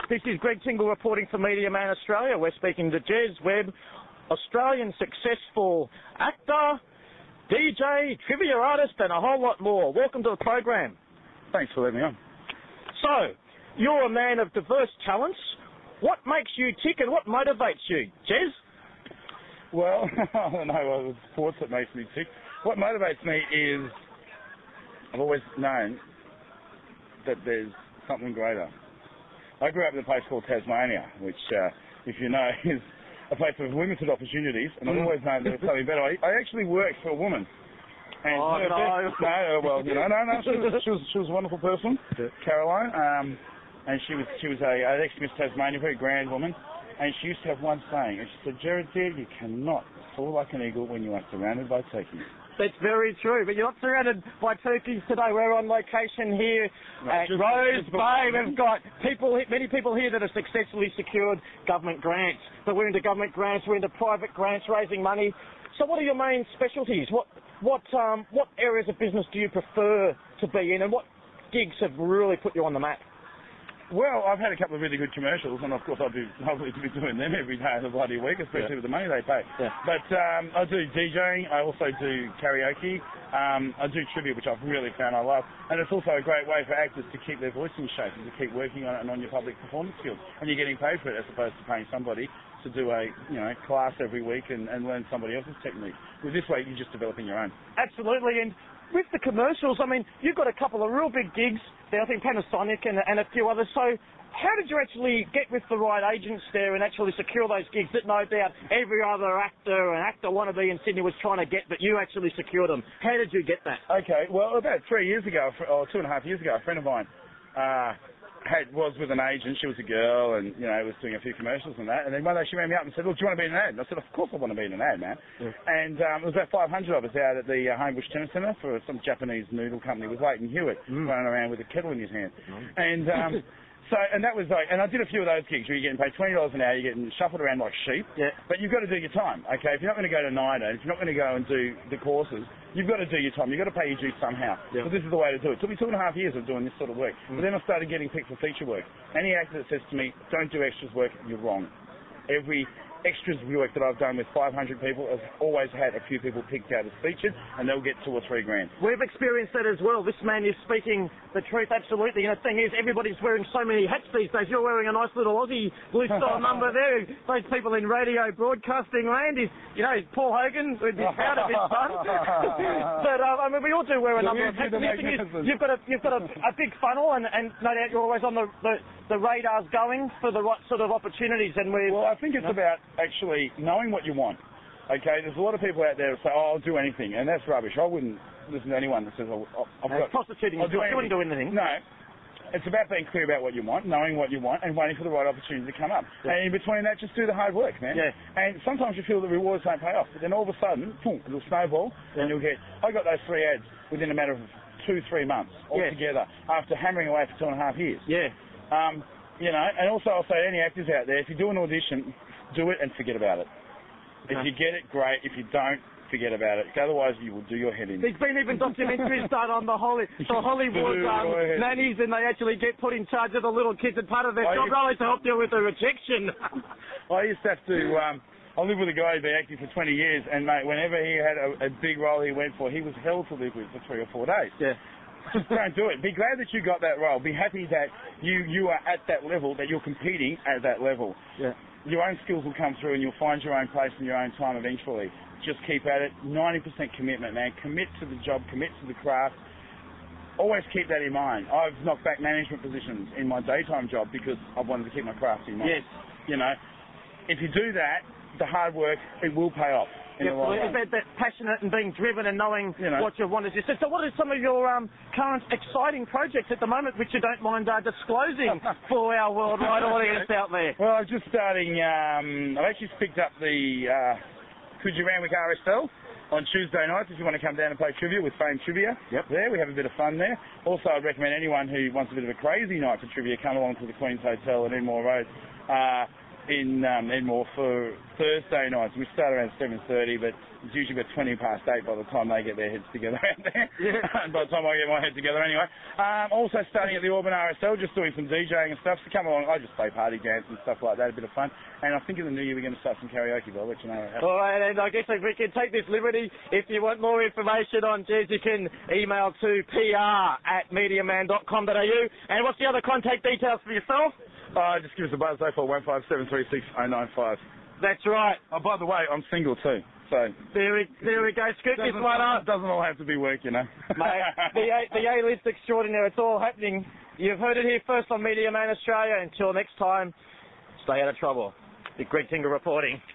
This is Greg Tingle reporting for Media Man Australia. We're speaking to Jez Webb, Australian successful actor, DJ, trivia artist and a whole lot more. Welcome to the program. Thanks for letting me on. So, you're a man of diverse talents. What makes you tick and what motivates you, Jez? Well, I don't know, it's sports that makes me tick. What motivates me is I've always known that there's something greater. I grew up in a place called Tasmania, which, if you know, is a place with limited opportunities, and I've always known there was something better. I actually worked for a woman. And she was a wonderful person, Caroline, and she was an ex-Miss Tasmania, very grand woman, and she used to have one saying, and she said, "Jared dear, you cannot soar like an eagle when you are surrounded by turkeys." That's very true, but you're not surrounded by turkeys today. We're on location here at Rose Bay. We've got many people here that have successfully secured government grants. But we're into government grants, we're into private grants, raising money. So what are your main specialties? What areas of business do you prefer to be in, and what gigs have really put you on the map? Well, I've had a couple of really good commercials, and of course I'd be lovely to be doing them every day of the bloody week, especially with the money they pay. Yeah. But I do DJing, I also do karaoke, I do trivia, which I've really found I love, and it's also a great way for actors to keep their voice in shape and to keep working on it and on your public performance skills, and you're getting paid for it as opposed to paying somebody to do a class every week and learn somebody else's technique. With this way, you're just developing your own. Absolutely, and with the commercials, I mean, you've got a couple of real big gigs there, I think Panasonic and a few others. So how did you actually get with the right agents there and actually secure those gigs that no doubt every other actor and actor wannabe in Sydney was trying to get, but you actually secured them? How did you get that? Okay, well, about 3 years ago, or 2.5 years ago, a friend of mine was with an agent. She was a girl and, was doing a few commercials and that. And then one day she rang me up and said, "Look, do you want to be in an ad?" And I said, "Of course I want to be in an ad, man." Yeah. And it was about 500 of us out at the Homebush Tennis Centre for some Japanese noodle company with Leighton Hewitt running around with a kettle in his hand. And and that was like, and I did a few of those gigs where you're getting paid $20 an hour, you're getting shuffled around like sheep. Yeah. But you've got to do your time, okay? If you're not going to go to NIDA, if you're not going to go and do the courses, you've got to do your time. You've got to pay your dues somehow. Yeah. So this is the way to do it. It took me 2.5 years of doing this sort of work. But then I started getting picked for feature work. Any actor that says to me, "Don't do extras work," you're wrong. Every extras work that I've done with 500 people has always had a few people picked out as featured, and they'll get $2 or $3 grand. We've experienced that as well. This man is speaking the truth, absolutely. And the thing is, everybody's wearing so many hats these days. You're wearing a nice little Aussie blue style number there. Those people in radio broadcasting land is, Paul Hogan would be proud of his son. But I mean, we all do wear a number of hats. You've got a big funnel, and no doubt you're always on the radars going for the right sort of opportunities. And well, I think it's about actually knowing what you want. Okay, there's a lot of people out there that say, "Oh, I'll do anything," and that's rubbish. I wouldn't listen to anyone that says, prostituting. You wouldn't do anything. No. It's about being clear about what you want, knowing what you want, and waiting for the right opportunity to come up. Yeah. And in between that, just do the hard work, man. Yeah. And sometimes you feel the rewards don't pay off, but then all of a sudden, boom, it'll snowball, and you'll get... I got those 3 ads within a matter of 2-3 months altogether, after hammering away for 2.5 years. Yeah. And also I'll say to any actors out there, if you do an audition, do it and forget about it. If you get it, great. If you don't, forget about it. Otherwise, you will do your head in. There's been even documentaries done on the Hollywood nannies, and they actually get put in charge of the little kids, and part of their job really to help deal with the rejection. I used to have to... I lived with a guy who'd been acting for 20 years, and mate, whenever he had a big role he went for, he was hell to live with for 3 or 4 days. Yeah. Just don't do it. Be glad that you got that role. Be happy that you are at that level, that you're competing at that level. Yeah. Your own skills will come through and you'll find your own place in your own time eventually. Just keep at it. 90% commitment, man. Commit to the job, commit to the craft. Always keep that in mind. I've knocked back management positions in my daytime job because I wanted to keep my craft in mind. Yes. If you do that, the hard work, it will pay off. It's about that passionate and being driven and knowing what you want. So what are some of your current exciting projects at the moment which you don't mind disclosing for our worldwide audience out there? Well, I'm just starting, I've actually picked up the Coogee Randwick RSL on Tuesday nights if you want to come down and play trivia with Fame Trivia. Yep. There, we have a bit of fun there. Also, I'd recommend anyone who wants a bit of a crazy night for trivia, come along to the Queen's Hotel at Enmore Road. In Enmore for Thursday nights. We start around 7:30, but It's usually about 20 past 8 by the time they get their heads together out there. Yeah. And by the time I get my head together anyway. Also starting at the Auburn RSL, just doing some DJing and stuff. So come along, I just play party dance and stuff like that, a bit of fun. And I think in the new year we're going to start some karaoke, but I'll let you know. All right, and I guess if we can take this liberty, if you want more information on Jez, you can email to pr@mediaman.com.au. And what's the other contact details for yourself? Just give us a buzz, 0415736095. That's right. Oh, by the way, I'm single too. So There we go. Scoop this one up. Doesn't all have to be work, you know. Mate, the A-list extraordinaire, it's all happening. You've heard it here first on Media Man Australia. Until next time, stay out of trouble. Big Greg Tingle reporting.